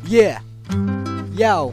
Яу.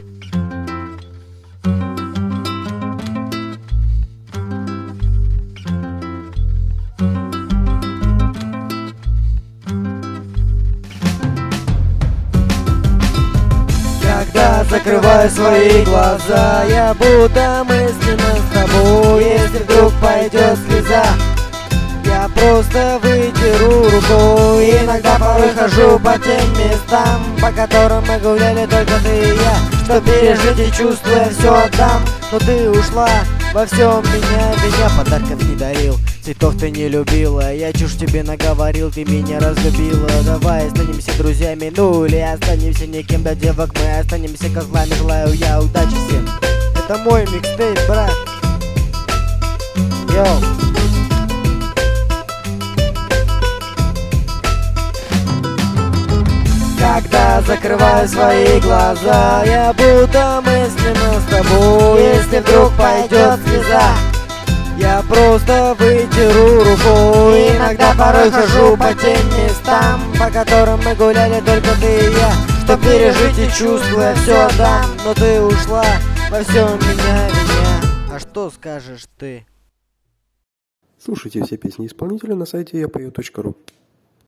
Когда закрываю свои глаза, я будто мысленно с тобой. Если вдруг пойдет слеза, я просто вытеру рукой. Иногда порой хожу по тем местам, по которым мы гуляли только ты и я. Чтоб пережить и чувствуя все отдам. Но ты ушла, во всем меня подарков не дарил, цветов ты не любила. Я чушь тебе наговорил, ты меня разлюбила. Давай останемся друзьями, ну или останемся никем. До девок мы останемся козлами. Желаю я удачи всем. Это мой микстейп, брат. Йоу. Когда закрываю свои глаза, я будто мысленно с тобой. Если вдруг пойдет слеза, я просто вытеру рукой. Иногда порой хожу по тем местам, по которым мы гуляли только ты и я. Чтоб пережить и чувствуя все отдам. Но ты ушла, во всем меня. А что скажешь ты? Слушайте все песни исполнителя на сайте yapою.ru.